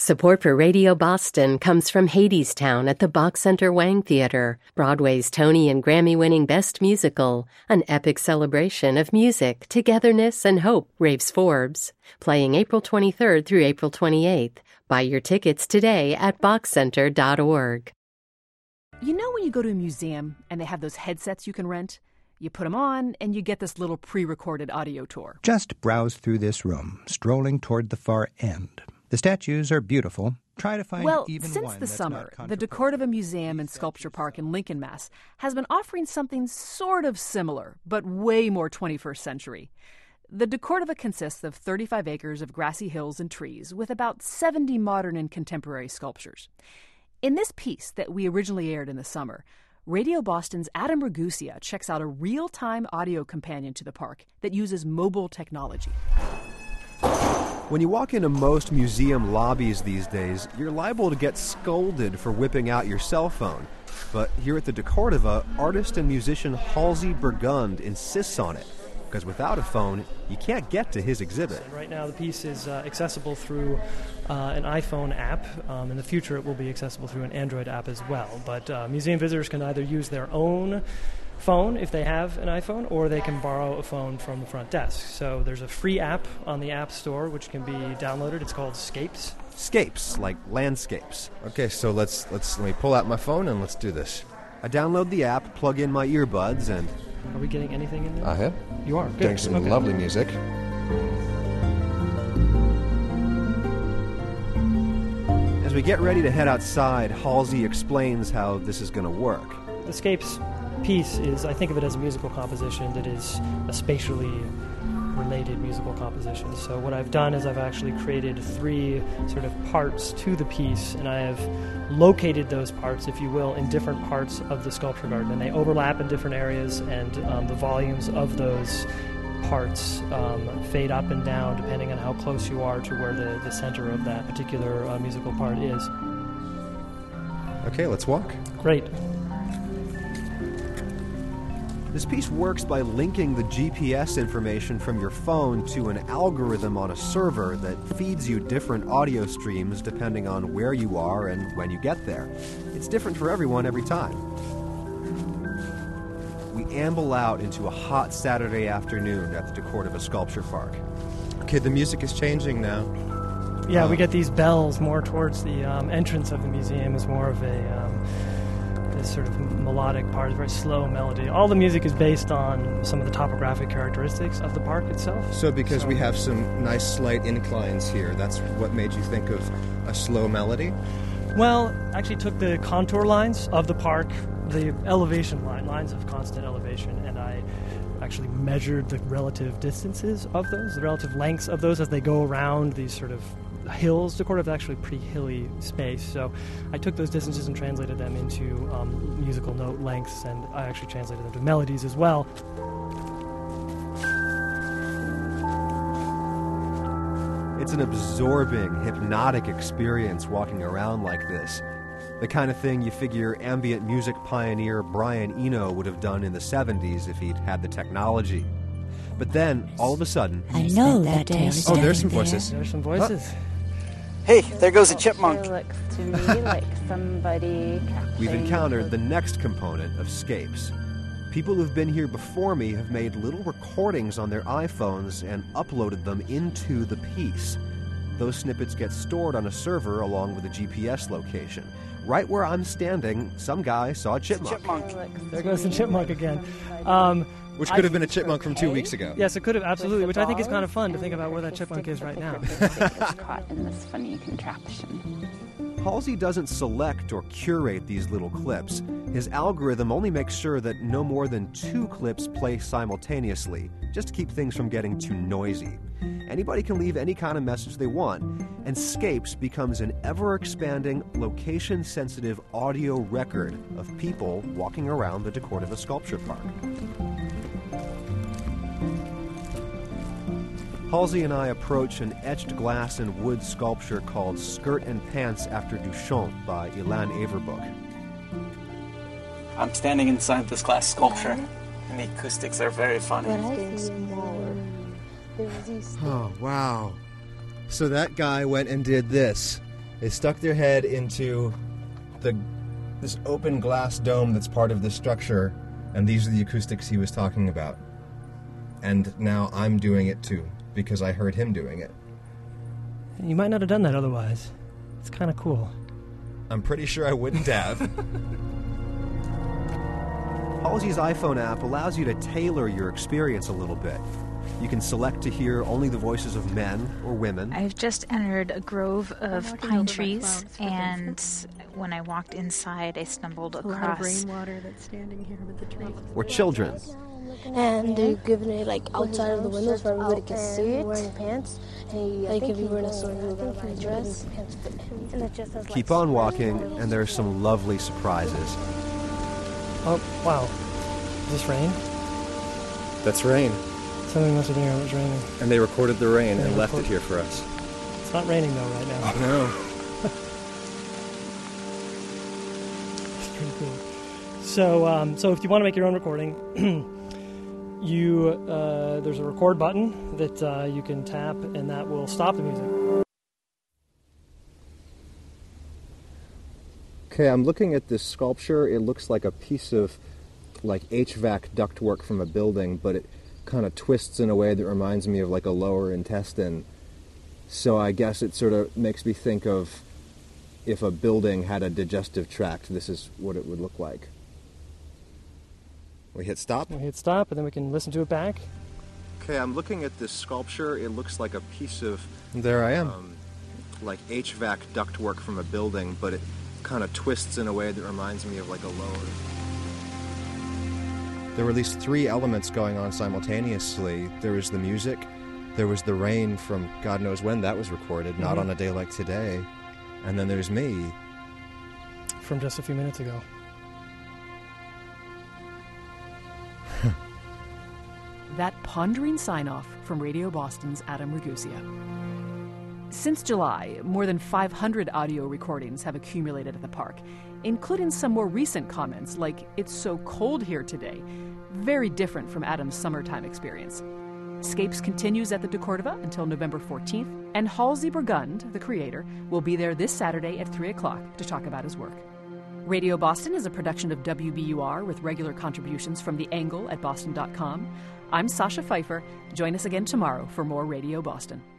Support for Radio Boston comes from Hadestown at the Bach Center Wang Theater, Broadway's Tony and Grammy-winning Best Musical, an epic celebration of music, togetherness, and hope, raves Forbes. Playing April 23rd through April 28th. Buy your tickets today at bachcenter.org. You know when you go to a museum and they have those headsets you can rent? You put them on and you get this little pre-recorded audio tour. Just browse through this room, strolling toward the far end. The statues are beautiful. Try to find even since one the that's summer, not the DeCordova Museum and Sculpture Park in Lincoln, Mass. has been offering something sort of similar, but way more 21st century. The DeCordova consists of 35 acres of grassy hills and trees with about 70 modern and contemporary sculptures. In this piece that we originally aired in the summer, Radio Boston's Adam Ragusea checks out a real-time audio companion to the park that uses mobile technology. When you walk into most museum lobbies these days, you're liable to get scolded for whipping out your cell phone. But here at the DeCordova, artist and musician Halsey Burgund insists on it, because without a phone, you can't get to his exhibit. And right now the piece is accessible through an iPhone app. In the future it will be accessible through an Android app as well. But museum visitors can either use their own phone if they have an iPhone, or they can borrow a phone from the front desk. So there's a free app on the App Store which can be downloaded. It's called Scapes. Scapes, like landscapes. Okay, so let me pull out my phone and let's do this. I download the app, plug in my earbuds, and... Are we getting anything in there? I am. You are? Good. Getting some lovely music. As we get ready to head outside, Halsey explains how this is going to work. The Scapes piece is, I think of it as a musical composition that is a spatially related musical composition. So what I've done is I've actually created 3 sort of parts to the piece, and I have located those parts, if you will, in different parts of the sculpture garden, and they overlap in different areas, and the volumes of those parts fade up and down depending on how close you are to where the center of that particular musical part is. Okay, let's walk. Great. This piece works by linking the GPS information from your phone to an algorithm on a server that feeds you different audio streams depending on where you are and when you get there. It's different for everyone every time. We amble out into a hot Saturday afternoon at the DeCordova Sculpture Park. Okay, the music is changing now. Yeah, we get these bells more towards the entrance of the museum is more of this sort of melodic part, very slow melody. All the music is based on some of the topographic characteristics of the park itself. So because we have some nice slight inclines here, that's what made you think of a slow melody? Well, I actually took the contour lines of the park, the elevation lines of constant elevation, and I actually measured the relative distances of those, the relative lengths of those as they go around these sort of hills. DeCordova is actually a pretty hilly space, so I took those distances and translated them into musical note lengths, and I actually translated them to melodies as well. It's an absorbing, hypnotic experience walking around like this. The kind of thing you figure ambient music pioneer Brian Eno would have done in the 70s if he'd had the technology. But then, all of a sudden... I know that day. Oh, there's some voices. There's some voices. Hey, there goes a chipmunk. It looks to me like somebody We've encountered the next component of Scapes. People who've been here before me have made little recordings on their iPhones and uploaded them into the piece. Those snippets get stored on a server along with a GPS location. Right where I'm standing, some guy saw a chipmunk. There goes the chipmunk again. Which could have been a chipmunk from 2 weeks ago. Yes, it could have, absolutely, which I think is kind of fun to think about where that chipmunk is right now. Caught in this funny contraption. Halsey doesn't select or curate these little clips. His algorithm only makes sure that no more than 2 clips play simultaneously, just to keep things from getting too noisy. Anybody can leave any kind of message they want, and Scapes becomes an ever-expanding, location-sensitive audio record of people walking around the DeCordova Sculpture Park. Halsey and I approach an etched glass and wood sculpture called Skirt and Pants After Duchamp by Ilan Averbuk. I'm standing inside this glass sculpture, and the acoustics are very funny. Oh, wow. So that guy went and did this. They stuck their head into this open glass dome that's part of this structure, and these are the acoustics he was talking about. And now I'm doing it too, because I heard him doing it. You might not have done that otherwise. It's kind of cool. I'm pretty sure I wouldn't have. Halsey's iPhone app allows you to tailor your experience a little bit. You can select to hear only the voices of men or women. I've just entered a grove of pine trees, and when I walked inside, I stumbled across rainwater that's standing here with the trees. Or children. And they're giving it like outside of the windows where everybody can see it. Wearing pants. And like if you were in a store, you would wear a dress. Keep on walking, and there are some lovely surprises. Oh, wow. Is this rain? That's rain. Something must have been here when it was raining. And they recorded the rain and left it here for us. It's not raining though right now. Oh, no. It's pretty cool. So if you want to make your own recording, there's a record button that you can tap, and that will stop the music. Okay, I'm looking at this sculpture. It looks like a piece of like HVAC ductwork from a building, but it kind of twists in a way that reminds me of like a lower intestine. So I guess it sort of makes me think of if a building had a digestive tract, this is what it would look like. We hit stop? We hit stop, and then we can listen to it back. Okay, I'm looking at this sculpture. It looks like a piece of... There I am. Like HVAC ductwork from a building, but it kind of twists in a way that reminds me of like a lower... There were at least 3 elements going on simultaneously. There was the music, there was the rain from God knows when that was recorded, not on a day like today, and then there's me. From just a few minutes ago. That pondering sign-off from Radio Boston's Adam Ragusea. Since July, more than 500 audio recordings have accumulated at the park, including some more recent comments like, "It's so cold here today," very different from Adam's summertime experience. Scapes continues at the De Cordova until November 14th, and Halsey Burgund, the creator, will be there this Saturday at 3 o'clock to talk about his work. Radio Boston is a production of WBUR with regular contributions from The Angle at boston.com. I'm Sasha Pfeiffer. Join us again tomorrow for more Radio Boston.